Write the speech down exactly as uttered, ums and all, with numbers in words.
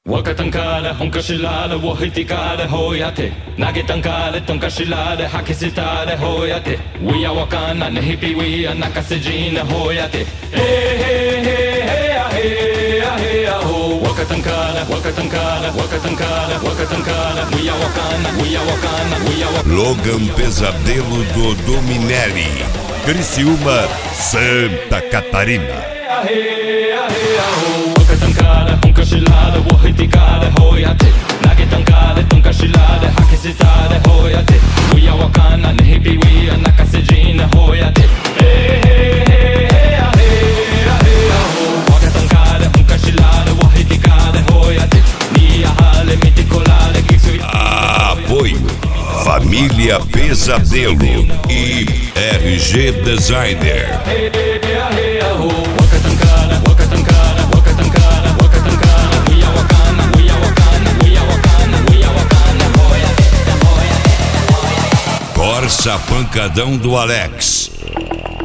Waka tankara, honka shilada, wahitikada, hoyate. Nage tankara, tonka shilada, hakisitada, hoyate. We are wakana, nehipi, we are nakasejina, hoyate. Hey, hey, hey, hey, hey, hey, ho. Waka tankara, waka tankara, waka tankara, waka tankara. We are wakana, we are wakana, we are wakana. Logan Pesadelo do Dominelli, Criciúma, Santa Catarina. Waka tankara, honka shilada, wahitikada, hoyate. Nage tankara, tonka shilada, hakisitada, hoyate. We are wakana, nehipi, we are nakasejina, hoyate. Hey, hey, hey, hey, hey, hey, ho. Waka tankara, honka shilada, wahitikada, hoyate. Nia hale mitikolada, gisu. Apoio Família Pesadelo e R G Designer. Hey, hey, hey, hey, ho. Waka tankara, waka tankara, waka tankara, waka tankara. We are wakana, we are wakana, we are wakana, we are wakana, hoyate, hoyate, hoyate. Corsa Pancadão do Alex.